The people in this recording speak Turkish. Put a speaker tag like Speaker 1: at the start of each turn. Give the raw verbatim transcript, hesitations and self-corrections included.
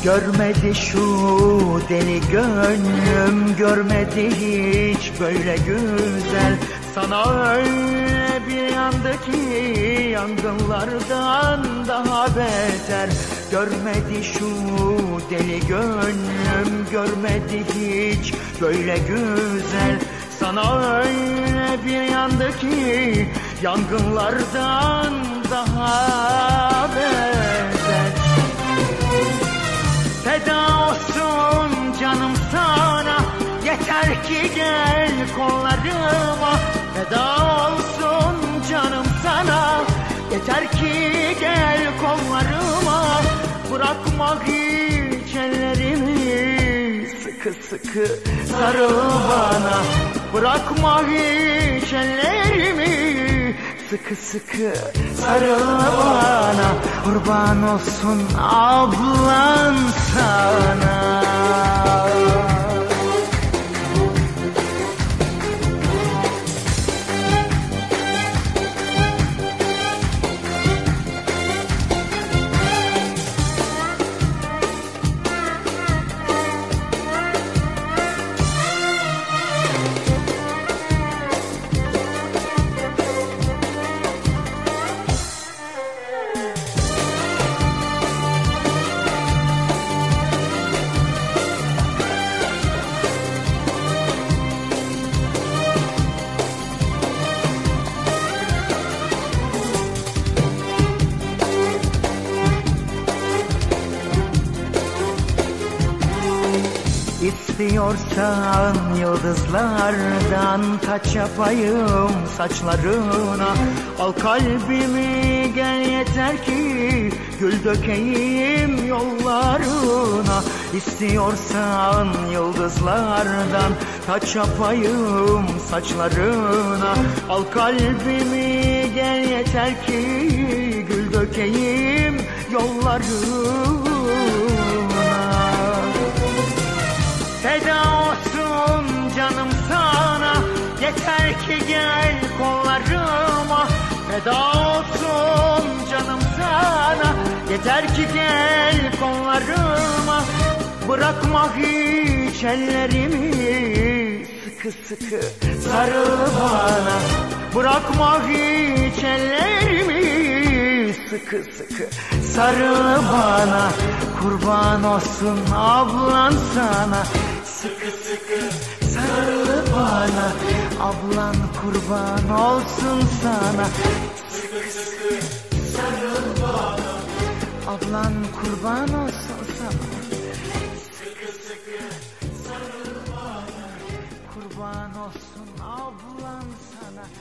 Speaker 1: Görmedi şu deli gönlüm, görmedi hiç böyle güzel. Sana öyle bir yandı ki yangınlardan daha beter. Görmedi şu deli gönlüm, görmedi hiç böyle güzel. Sana öyle bir yandı ki yangınlardan daha beter. Feda olsun canım sana, yeter ki gel kollarıma. Feda olsun canım sana, yeter ki gel kollarıma. Bırakma hiç ellerimi, sıkı sıkı sarıl bana. Bırakma hiç ellerimi, sıkı sıkı sarıl bana. Kurban olsun ablan sana. İstiyorsan yıldızlardan taç yapayım saçlarına. Al kalbimi gel yeter ki gül dökeyim yollarına. İstiyorsan yıldızlardan taç yapayım saçlarına. Al kalbimi gel yeter ki gül dökeyim yollarına. Feda olsun canım sana, yeter ki gel kollarıma. Feda olsun canım sana, yeter ki gel kollarıma. Bırakma hiç ellerimi, sıkı sıkı sarıl bana. Bırakma hiç ellerimi, sıkı sıkı sarıl bana. Kurban olsun ablan sana, sıkı sıkı sarıl bana. Ablan kurban olsun sana, sıkı sıkı sarıl bana. Ablan kurban olsun sana, sıkı sıkı sarıl bana. Kurban olsun ablan sana.